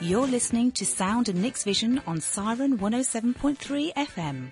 You're listening to Sound and Nick's Vision on Siren 107.3 FM.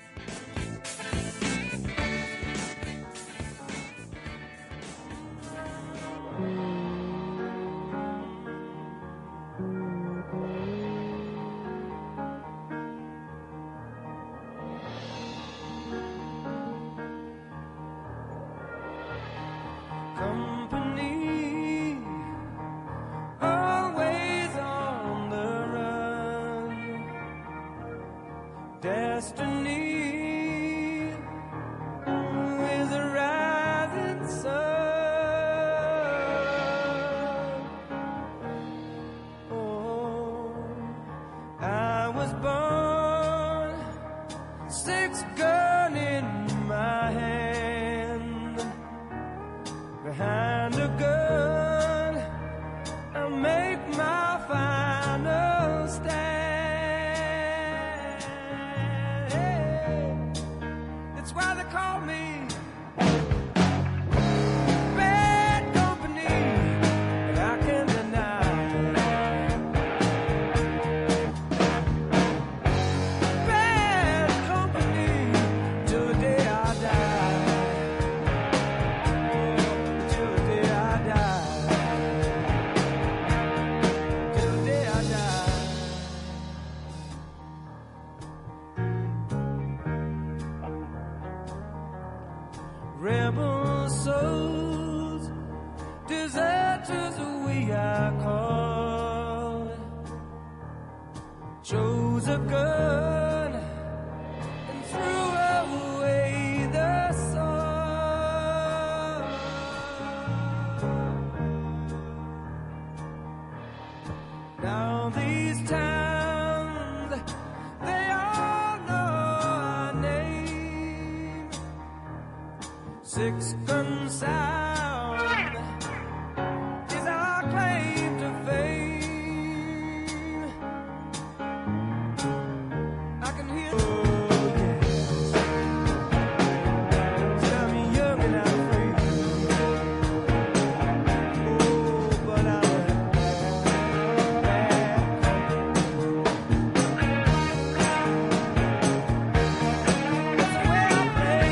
Rebel souls, deserters we are called, chose a gun and threw away the sword. Now these towns, they all know our name. Six gun sound is our claim to fame. I can hear tell me young and I'm free. Oh, but I'm bad. That's the way I play.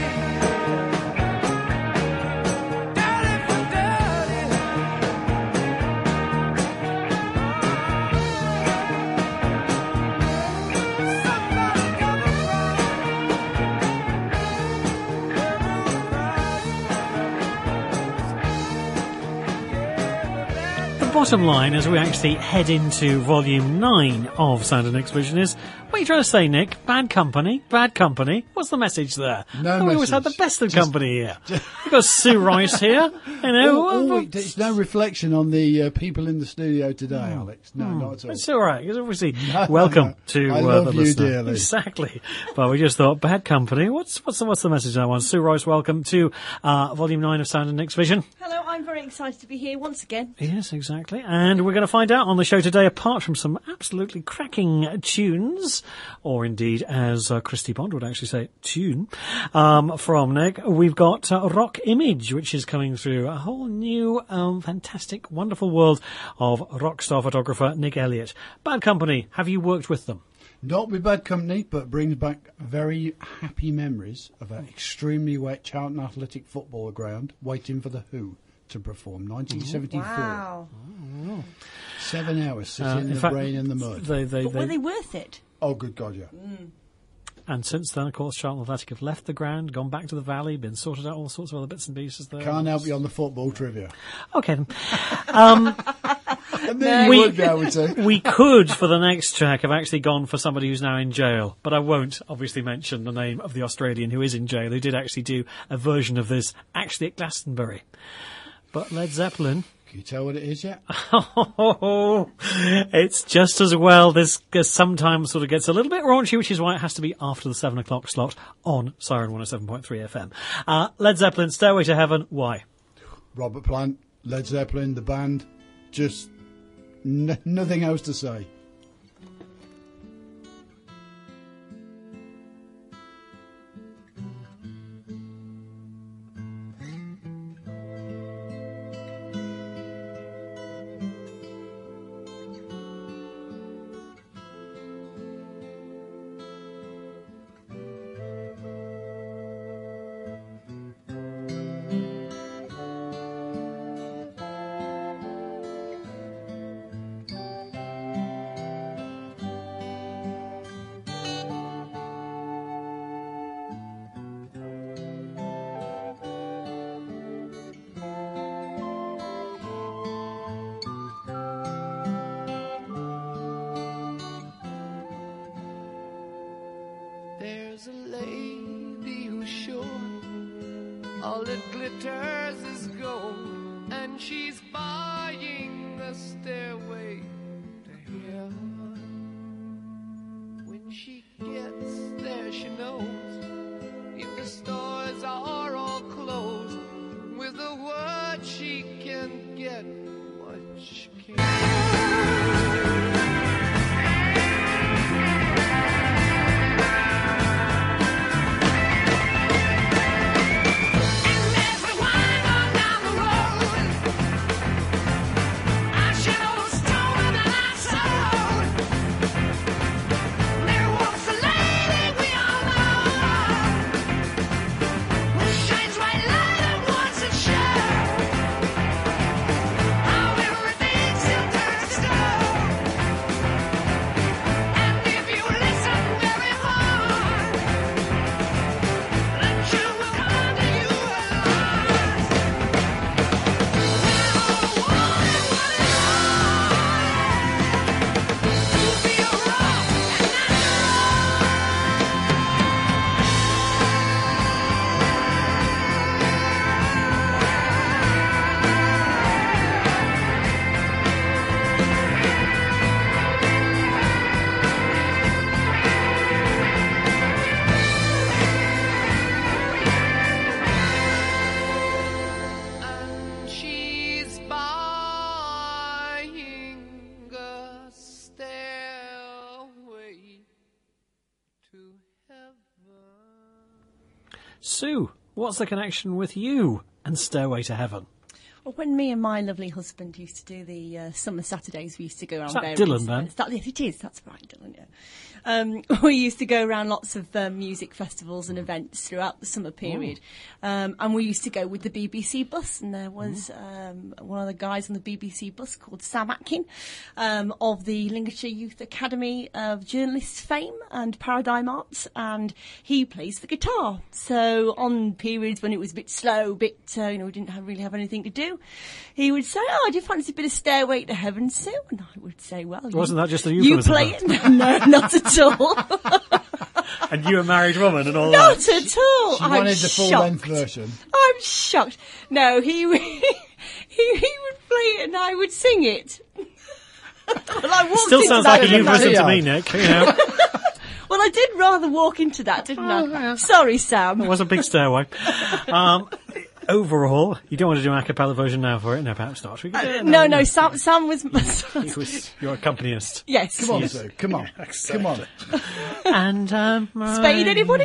Bottom line, as we actually head into Volume 9 of Sound and Nick's Vision, is what are you trying to say, Nick? Bad company? Bad company? What's the message there? No We always had the best of company here. We've got Sue Rice here. You know, it's no reflection on the people in the studio today, Alex. No, not at all. It's all right. Because obviously, welcome to I love the you listener. dearly. Exactly. But we just thought, bad company. What's the message I want? Sue Rice, welcome to Volume 9 of Sound and Nick's Vision. Hello, I'm very excited to be here once again. Yes, exactly. And we're going to find out on the show today, apart from some absolutely cracking tunes, or indeed, as Christy Bond would actually say, tune, from Nick, we've got Rock Image, which is coming through a whole new, fantastic, wonderful world of rock star photographer Nick Elliott. Bad Company, have you worked with them? Not with Bad Company, but brings back very happy memories of an extremely wet Charlton Athletic football ground waiting for The Who to perform, 1974. Wow. 7 hours sitting in the rain and the mud. But were they worth it? Oh, good God, yeah. And since then, of course, Charlton Athletic have left the ground, gone back to the valley, been sorted out all sorts of other bits and pieces there. Can't help you on the football trivia. Okay, then. And then you would be able to. We could, for the next track, have actually gone for somebody who's now in jail, but I won't obviously mention the name of the Australian who is in jail, who did actually do a version of this, actually at Glastonbury. But Led Zeppelin... Can you tell what it is yet? Oh, it's just as well. This sometimes sort of gets a little bit raunchy, which is why it has to be after the 7 o'clock slot on Siren 107.3 FM. Led Zeppelin, Stairway to Heaven, why? Robert Plant, Led Zeppelin, the band, just nothing else to say. All that glitters is gold, and she's buying the stairway to heaven. When she gets there, she knows if the stores are all closed, with a word she can get what she can. Sue, what's the connection with you and Stairway to Heaven? Well, when me and my lovely husband used to do the summer Saturdays, we used to go around. Is that various Dylan, then? events. Yes, it is. That's right, Dylan. Yeah. We used to go around lots of music festivals and events throughout the summer period, and we used to go with the BBC bus. And there was one of the guys on the BBC bus called Sam Atkin of the Lincolnshire Youth Academy of Journalists fame and Paradigm Arts, and he plays the guitar. So on periods when it was a bit slow, we didn't really have anything to do, he would say, "Oh, do you fancy a bit of Stairway to Heaven, Sue?" And I would say, "Well, wasn't that just a you euphemism? play it?" No, not at all. And you a married woman and all Not that? at all. She I'm wanted the shocked. full-length version. I'm shocked. No, he would play it and I would sing it. Well, I walked Still into sounds that, like a didn't I? euphemism to me, Nick. You know, Well, I did rather walk into that, didn't I? Sorry, Sam. it was a big stairway. Overall, you don't want to do an a cappella version now for it? No, perhaps not. We could do it now. No, Sam was... You're accompanist. Yes. Come on, Sue. Come on. Come on. And Spade, anybody?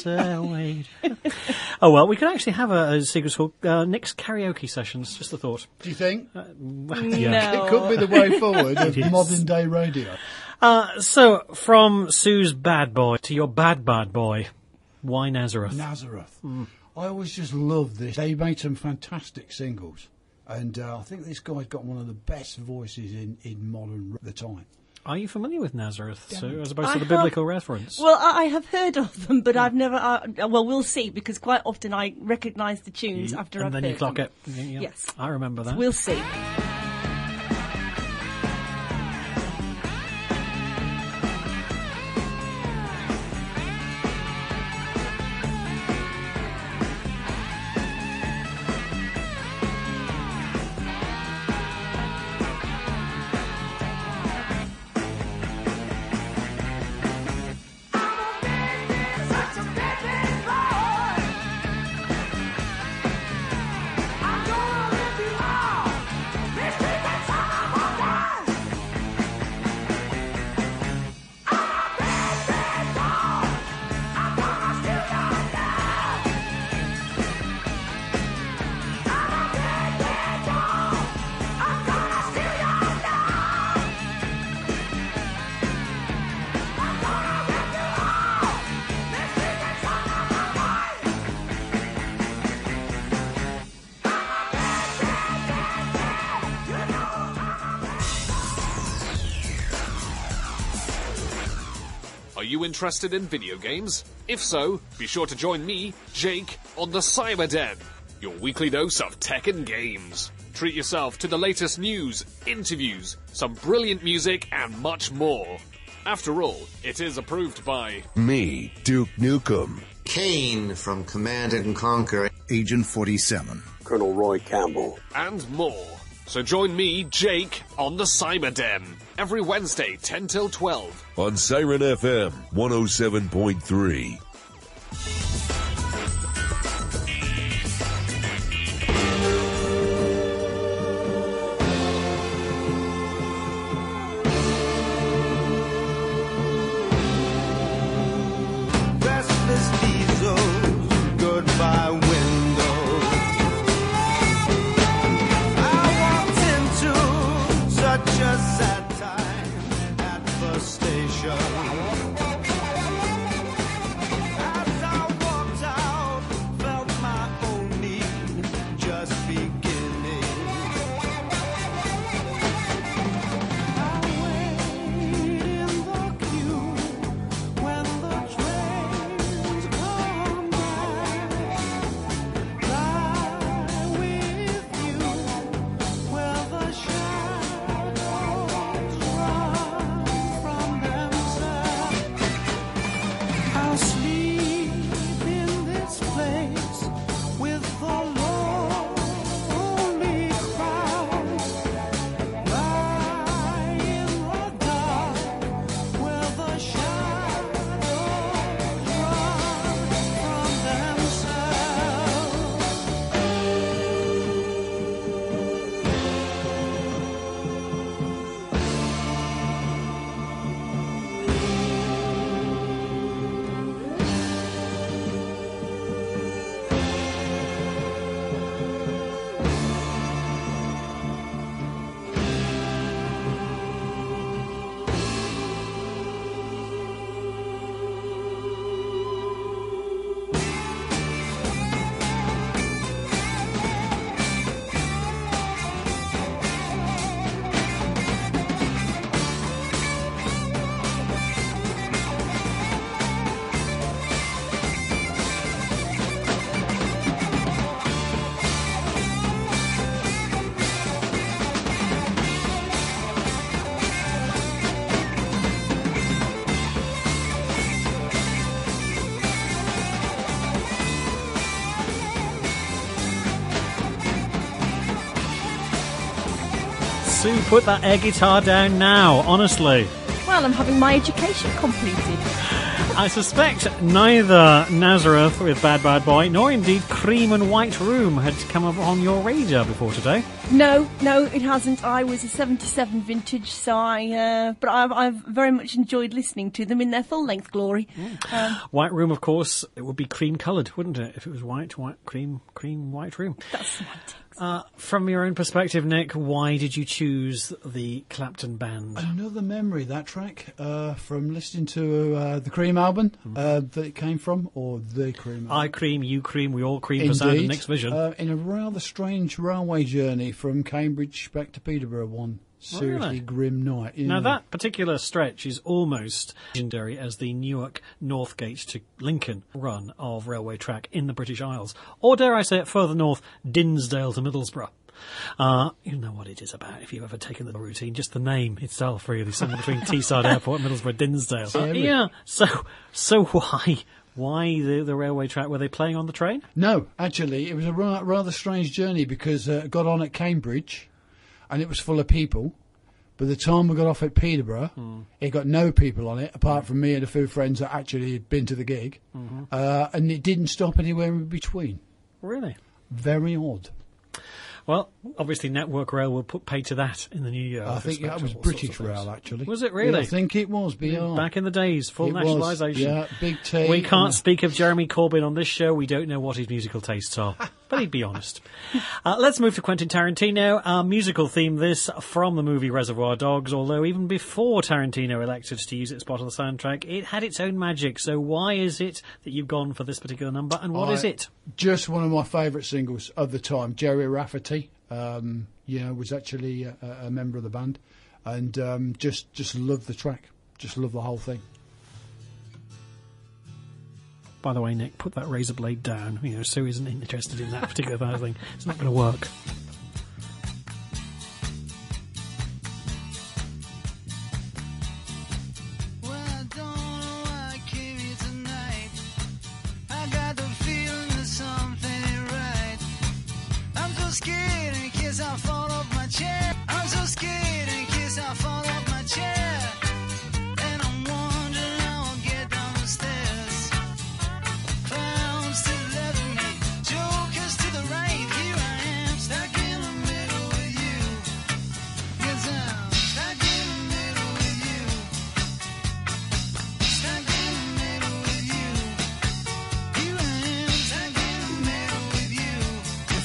Oh well, we could actually have a secret called Nick's karaoke sessions. Just a thought. Do you think? Yeah. No. It could be the way forward of modern-day radio. So from Sue's bad boy to your bad boy, why Nazareth? Nazareth. I always just loved this. They made some fantastic singles. And I think this guy's got one of the best voices in modern at the time. Are you familiar with Nazareth, Sue, as opposed I to the have- biblical reference? Well, I have heard of them, but I've never... well, we'll see, because quite often I recognise the tunes after I've and then heard you clock them. it. Yeah. Yes. I remember that. We'll see. Are you interested in video games? If so, be sure to join me, Jake, on the Cyber Den, your weekly dose of tech and games. Treat yourself to the latest news, interviews, some brilliant music, and much more. After all, it is approved by Me, Duke Nukem. Kane from Command and Conquer. Agent 47. Colonel Roy Campbell. And more. So join me, Jake, on the Cyber Den. Every Wednesday, 10 till 12. On Siren FM 107.3. Restless diesels, goodbye windows. I walked into such a sad time at the station. As I walked out, felt my own need just beginning. I wait in the queue when the trains come back. Lie with you where the shadows run from themselves. I'll sleep in this place with the lonely crowd. Lie in the dark where the shadows run from themselves. Sue, put that air guitar down now, honestly. Well, I'm having my education completed. I suspect neither Nazareth with Bad Bad Boy, nor indeed Cream and White Room had come up on your radar before today. No, it hasn't. I was a 77 vintage, so but I've very much enjoyed listening to them in their full-length glory. White Room, of course, it would be cream-coloured, wouldn't it? If it was white, cream, White Room. That's semantics. From your own perspective, Nick, why did you choose the Clapton Band? Another memory, that track, from listening to the Cream album that it came from, or the Cream album. I cream, you cream, we all cream for sound of Nick's vision. In a rather strange railway journey from Cambridge back to Peterborough one seriously Really? grim night. You Now, know. that particular stretch is almost legendary as the Newark Northgate to Lincoln run of railway track in the British Isles. Or, dare I say it, further north, Dinsdale to Middlesbrough. You know what it is about if you've ever taken the routine. Just the name itself, really. Somewhere between Teesside Airport and Middlesbrough, Dinsdale. Yeah. So why? Why the railway track? Were they playing on the train? No, actually, it was a rather strange journey because it got on at Cambridge and it was full of people. By the time we got off at Peterborough, it got no people on it, apart from me and a few friends that actually had been to the gig. And it didn't stop anywhere in between. Really? Very odd. Well, obviously Network Rail will put pay to that in the new year. I think that was British Rail, actually. Was it really? Yeah, I think it was, BR. Back in the days, full It was, nationalisation. yeah, Big T. We can't speak of Jeremy Corbyn on this show. We don't know what his musical tastes are. But he'd be honest. Let's move to Quentin Tarantino. Our musical theme this from the movie Reservoir Dogs, although even before Tarantino elected to use its spot on the soundtrack, it had its own magic. So why is it that you've gone for this particular number, and what is it? Just one of my favourite singles of the time. Jerry Rafferty, was actually a member of the band, and just love the track. Just love the whole thing. By the way, Nick, put that razor blade down. Sue isn't interested in that particular kind of thing. It's not going to work. I got the feeling that something ain't right.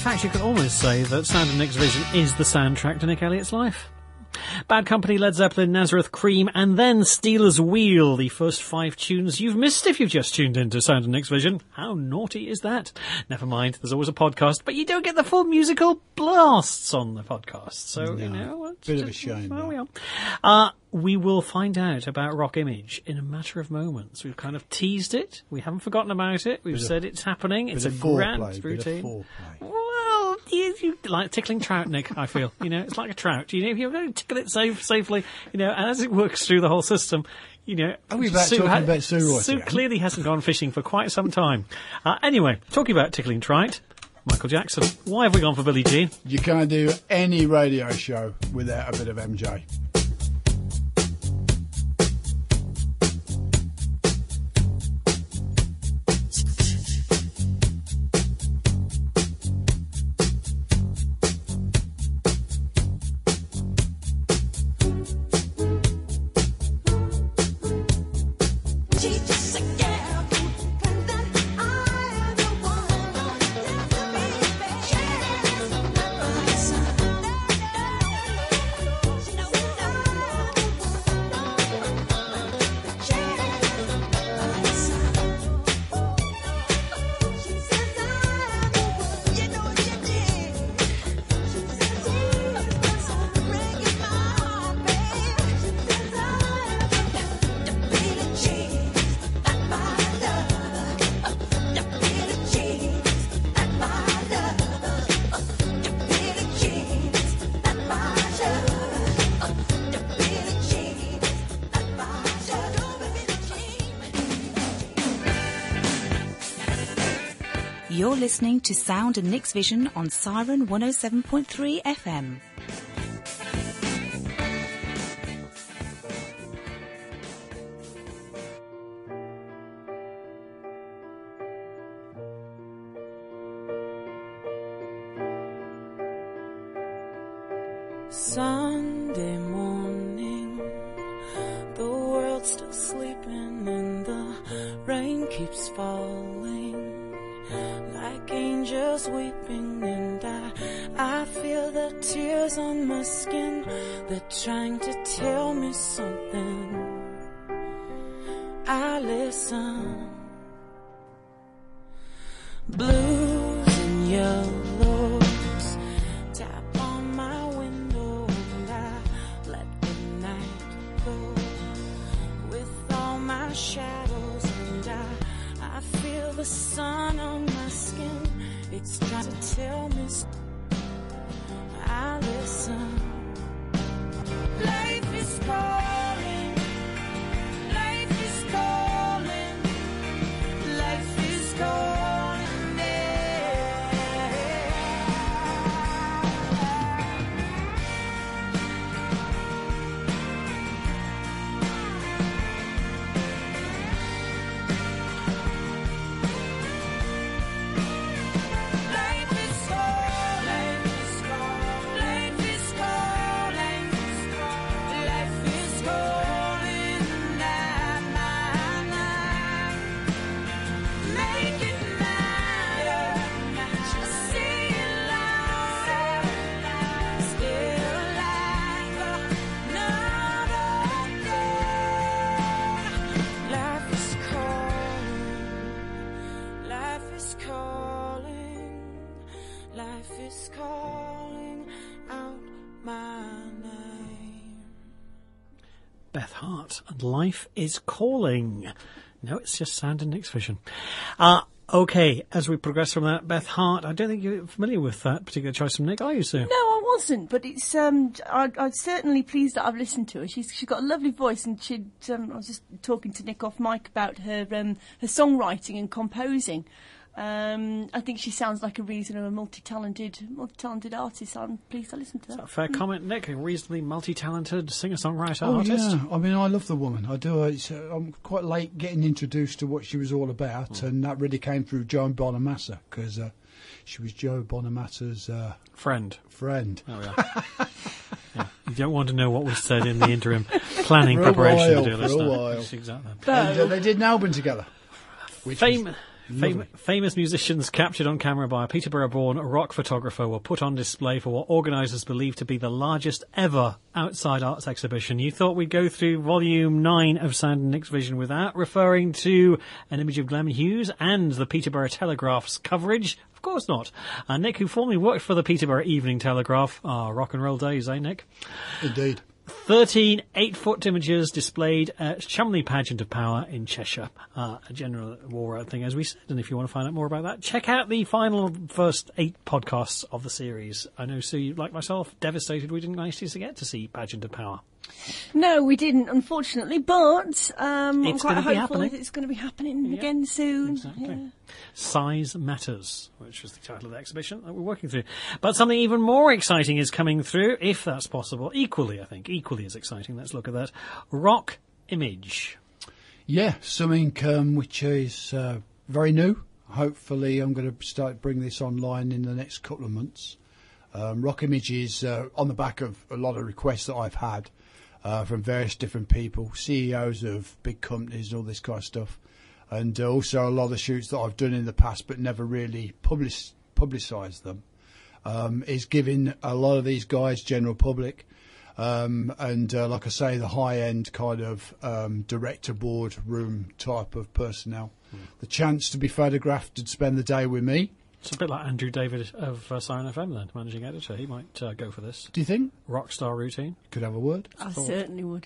fact, you could almost say that Sound of Nick's Vision is the soundtrack to Nick Elliott's life. Bad Company, Led Zeppelin, Nazareth, Cream, and then Steelers Wheel, the first 5 tunes you've missed if you've just tuned into Sound of Nick's Vision. How naughty is that? Never mind, there's always a podcast, but you don't get the full musical blasts on the podcast. So, you know, it's bit of a shame. Well, we are. We will find out about Rock Image in a matter of moments. We've kind of teased it. We haven't forgotten about it. We've said it's happening. It's a grand routine. Well, you like tickling trout, Nick, I feel. You know, it's like a trout. You know, if you don't tickle it safely, you know, and as it works through the whole system, you know. Are we talking about Sue Royce Sue again? clearly hasn't gone fishing for quite some time. Anyway, talking about tickling trout, Michael Jackson. Why have we gone for Billie Jean? You can't do any radio show without a bit of MJ. You're listening to Sound and Nick's Vision on Siren 107.3 FM. Sunday morning, the world's still sleeping and the rain keeps falling like angels weeping, and I feel the tears on my skin. They're trying to tell me something. I listen. Blues and yellows tap on my window, and I let the night go with all my shadows, and I feel the sun on my skin. It's trying to tell me I listen. Life is calling. Life is calling. Life is calling. Beth Hart and Life is Calling. No, it's just Sound and Nick's Vision. Okay, as we progress from that, Beth Hart, I don't think you're familiar with that particular choice from Nick, are you, Sue? No, I wasn't, but it's I'm certainly pleased that I've listened to her. She's got a lovely voice, and I was just talking to Nick off mic about her songwriting and composing. I think she sounds like a reasonably multi-talented artist. I'm pleased I listened to her. Is that a fair comment, Nick? A reasonably multi-talented singer-songwriter Oh, artist? yeah. I mean, I love the woman. I do. I'm quite late getting introduced to what she was all about, and that really came through Joan Bonamassa, because she was Joe Bonamassa's friend. Oh, yeah. Yeah. You don't want to know what was said in the interim planning preparation, dear listener. For a while. Exactly. And they did an album together. Lovely. Famous musicians captured on camera by a Peterborough-born rock photographer were put on display for what organisers believe to be the largest ever outside arts exhibition. You thought we'd go through Volume 9 of Sound and Nick's Vision without referring to an image of Glenn Hughes and the Peterborough Telegraph's coverage? Of course not. Nick, who formerly worked for the Peterborough Evening Telegraph. Rock and roll days, eh, Nick? Indeed. 13 8-foot images displayed at Cholmondeley Pageant of Power in Cheshire. A general war thing, as we said. And if you want to find out more about that, check out the first 8 podcasts of the series. I know, Sue, you, like myself, devastated we didn't manage to get to see Pageant of Power. No, we didn't, unfortunately, but I'm It's quite gonna be hopeful happening. that it's going to be happening again soon. Exactly. Yeah. Size Matters, which was the title of the exhibition that we're working through. But something even more exciting is coming through, if that's possible. Equally as exciting. Let's look at that. Rock Image. Yeah, something which is very new. Hopefully I'm going to start bring this online in the next couple of months. Rock Image is on the back of a lot of requests that I've had from various different people, CEOs of big companies and all this kind of stuff. And also a lot of the shoots that I've done in the past but never really publicised them, is giving a lot of these guys, general public, and like I say, the high-end kind of director boardroom type of personnel, the chance to be photographed and spend the day with me. It's a bit like Andrew David of Siren FM then, managing editor. He might go for this. Do you think? Rockstar routine. Could have a word. I certainly would.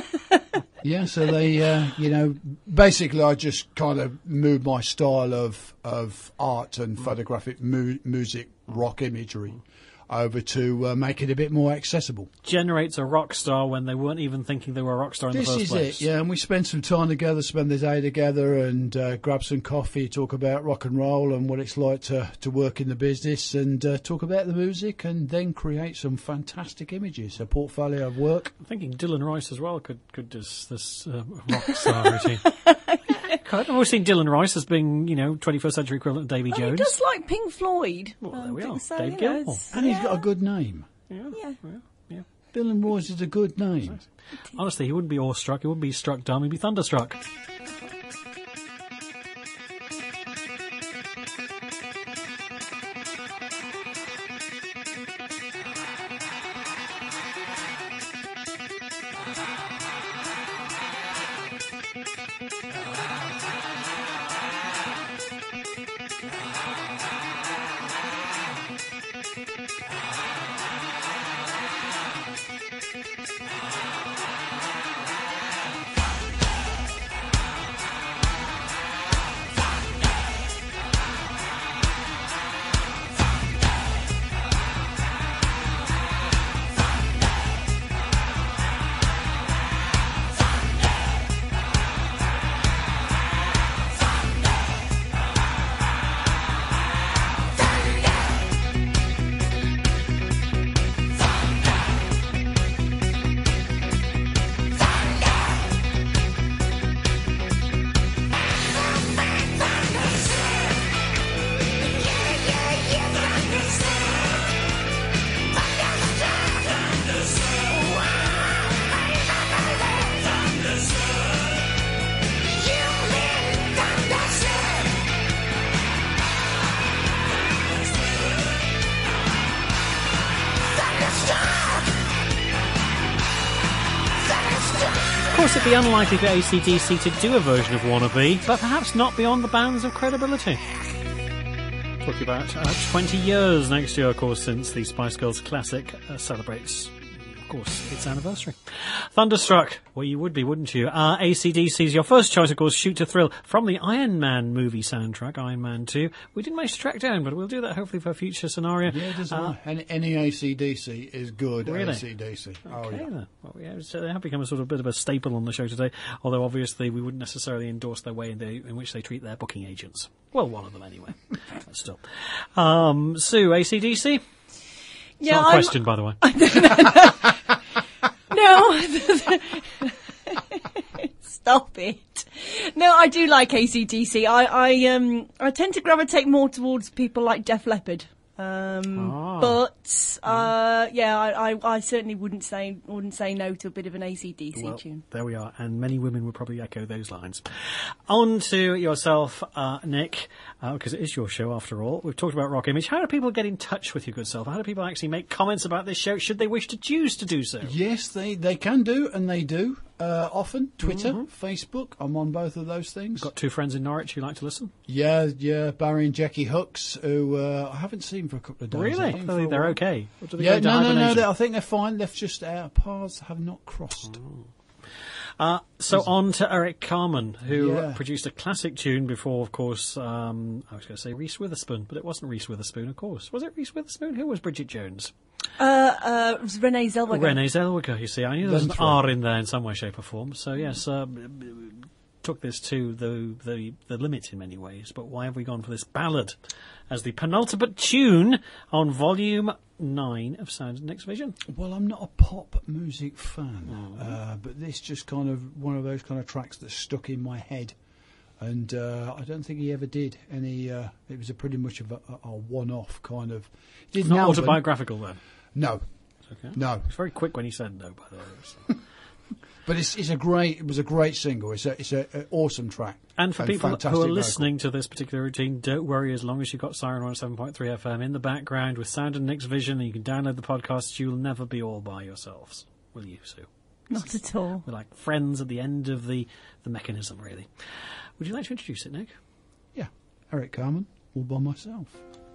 Yeah, so they, basically I just kind of moved my style of art and photographic music, rock imagery, over to make it a bit more accessible. Generates a rock star when they weren't even thinking they were a rock star in the first place. This is it, yeah, and we spend some time together, spend the day together and grab some coffee, talk about rock and roll and what it's like to work in the business, and talk about the music, and then create some fantastic images, a portfolio of work. I'm thinking Dylan Rice as well could do this rock star routine. I've always seen Dylan Rice as being, 21st century equivalent of Davy Well, Jones. he does like Pink Floyd. Well, there we are. So, Dave you know, Gilmour. it's- And he's got a good name. Yeah. Dylan Royce is a good name. Honestly, he wouldn't be awestruck, he wouldn't be struck dumb, he'd be thunderstruck. Of course, it'd be unlikely for AC/DC to do a version of Wannabe, but perhaps not beyond the bounds of credibility. Talking about 20 years next year, of course, since the Spice Girls classic celebrates, of course, its anniversary. Thunderstruck, well, you would be, wouldn't you? AC/DC's your first choice, of course, Shoot to Thrill, from the Iron Man movie soundtrack, Iron Man 2. We didn't manage to track down, but we'll do that hopefully for a future scenario. Yeah, it doesn't matter. Any AC/DC is good. Really? AC/DC. Oh, Okay, yeah. then. Well, yeah, so they have become a sort of bit of a staple on the show today, although obviously we wouldn't necessarily endorse their way in which they treat their booking agents. Well, one of them anyway. But still. Sue, AC/DC? Yeah, Not a question, by the way. No. Stop it. No, I do like AC/DC. I tend to gravitate more towards people like Def Leppard. But I certainly wouldn't say no to a bit of an AC/DC tune. There we are, and many women would probably echo those lines. On to yourself, Nick, because it is your show after all. We've talked about Rock Image. How do people get in touch with your good self? How do people actually make comments about this show, should they wish to choose to do so? Yes, they can do, and they do. Often. Twitter, Facebook. I'm on both of those things. Got two friends in Norwich who like to listen? Yeah, Barry and Jackie Hooks, who I haven't seen for a couple of days. Really? They're okay? Or do they Yeah, go into no, hibernation? I think they're fine. They've just, our paths have not crossed. So on to Eric Carmen, who Yeah. produced a classic tune before, of course, I was going to say Reese Witherspoon, but it wasn't Reese Witherspoon, of course. Was it Reese Witherspoon? Who was Bridget Jones? It was Renee Zellweger. Renee Zellweger, you see. I knew there was an That's R in there in some way, shape or form. So, yes, took this to the limit in many ways. But why have we gone for this ballad as the penultimate tune on Volume 9 of Sound and Nick's Vision? Well, I'm not a pop music fan, but this just kind of one of those kind of tracks that stuck in my head. And I don't think he ever did any. It was pretty much of a one-off kind of. It's not autobiographical then? No. Okay. No. It's very quick when he said no, by the way. But it was a great single. It's an awesome track. And for people who fantastic are vocal. listening to this particular routine, don't worry, as long as you've got Siren 107.3 FM in the background with Sound and Nick's Vision, and you can download the podcast, you'll never be all by yourselves, will you, Sue? Not at all. We're like friends at the end of the mechanism, really. Would you like to introduce it, Nick? Yeah. Eric Carmen, all by myself.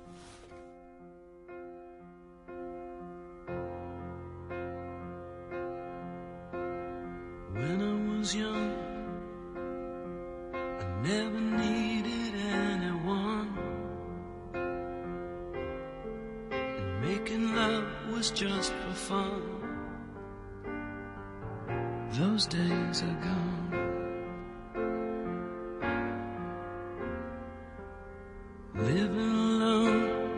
When I was young, I never needed anyone, and making love was just for fun. Those days are gone. Living alone,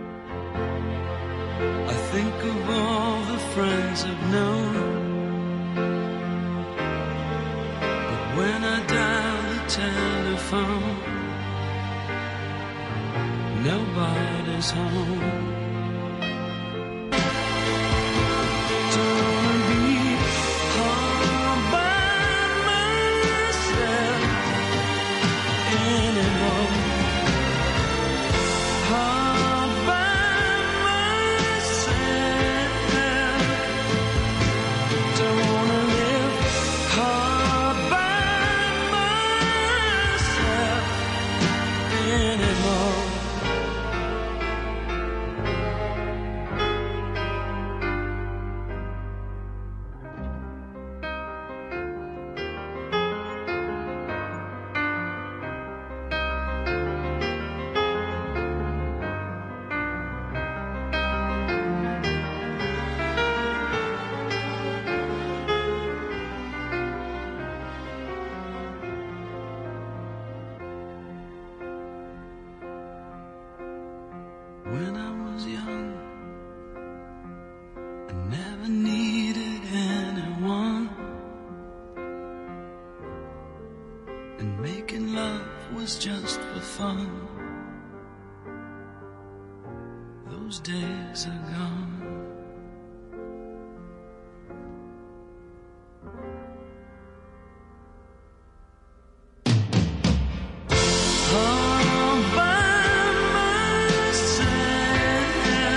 I think of all the friends I've known. When I dial the telephone, nobody's home. Don't wanna be all by myself anymore. All by myself. Don't wanna live all by myself anymore. When I was young, I never needed anyone, and making love was just for fun. Those days are gone. All by myself.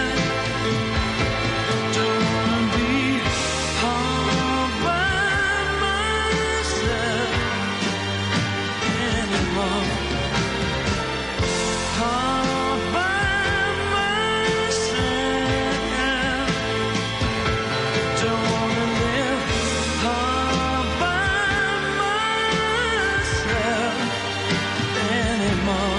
Don't wanna be all by myself anymore. All by myself. Don't wanna live all by myself anymore.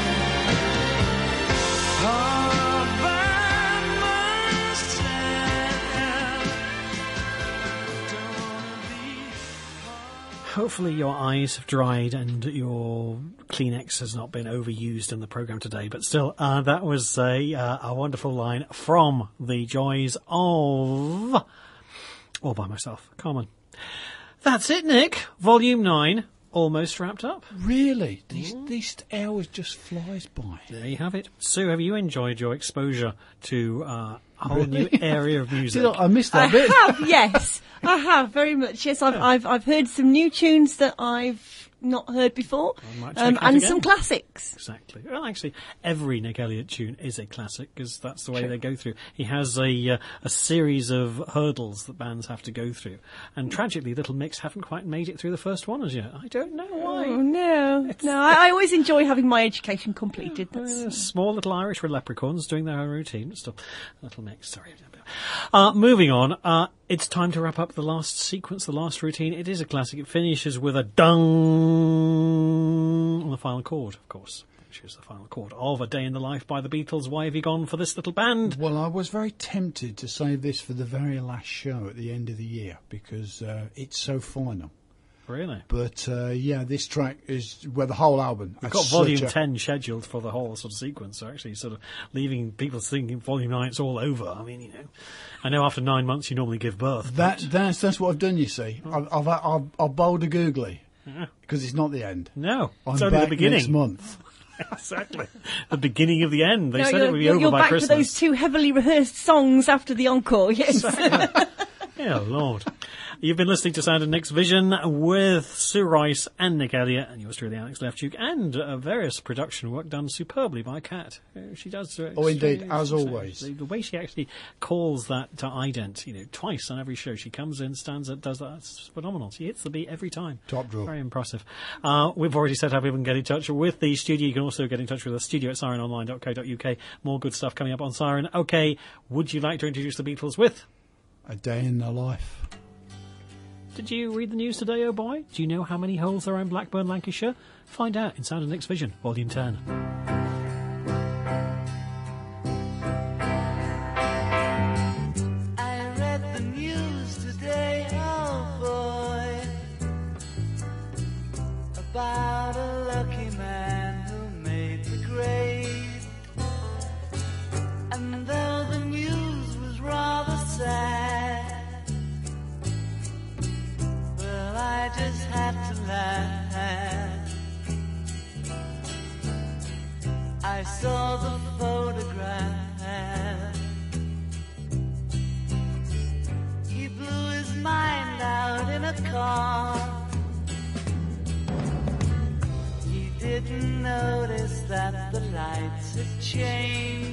All by myself. Don't wanna be. Hopefully your eyes have dried and your Kleenex has not been overused in the programme today. But still, that was a wonderful line from the joys of All By Myself. Carmen. That's it, Nick. Volume 9. almost wrapped up. Really? These hours just flies by. There you have it. Sue, have you enjoyed your exposure to a whole new area of music? I missed that bit. I have, yes. I have, very much. Yes, I've heard some new tunes that I've not heard before, might check out and again. some classics. Exactly. Well, actually, every Nick Elliott tune is a classic because that's the way they go through. He has a series of hurdles that bands have to go through, and tragically, Little Mix haven't quite made it through the first one as yet. I don't know why. Oh, no. I always enjoy having my education completed. That's, Small little Irish leprechauns doing their own routine, but still, Little Mix. Sorry. Moving on. It's time to wrap up the last sequence, the last routine. It is a classic. It finishes with a dung on the final chord, of course, which is the final chord of A Day in the Life by the Beatles. Why have you gone for this little band? Well, I was very tempted to save this for the very last show at the end of the year because it's so final. Really? But, this track is, the whole album. We've got Volume 10 scheduled for the whole sort of sequence, so actually sort of leaving people thinking Volume 9 it's all over. I mean, I know after 9 months you normally give birth. That's what I've done, you see. I've bowled a googly because it's not the end. No, I'm it's only back the beginning. next month. Exactly. The beginning of the end. They no, said it would be over you're by back Christmas. to those two heavily rehearsed songs after the encore, yes. Yeah, Lord. You've been listening to Sound and Nick's Vision with Sue Rice and Nick Elliott, and yours truly, Alex Lefchuk, and various production work done superbly by Kat. She does. Oh, indeed, as always. The way she actually calls that ident, twice on every show. She comes in, stands up, does that. It's phenomenal. She hits the beat every time. Top draw. Very impressive. We've already said how people can get in touch with the studio. You can also get in touch with us, studio@sirenonline.co.uk. More good stuff coming up on Siren. Okay, would you like to introduce the Beatles with A Day in the Life? Did you read the news today, oh boy? Do you know how many holes there are in Blackburn, Lancashire? Find out in Sound and Nick's Vision, Volume 10. I read the news today, oh boy, about a lucky man who made the grade. And though the news was rather sad, I just had to laugh. I saw the photograph. He blew his mind out in a car. He didn't notice that the lights had changed.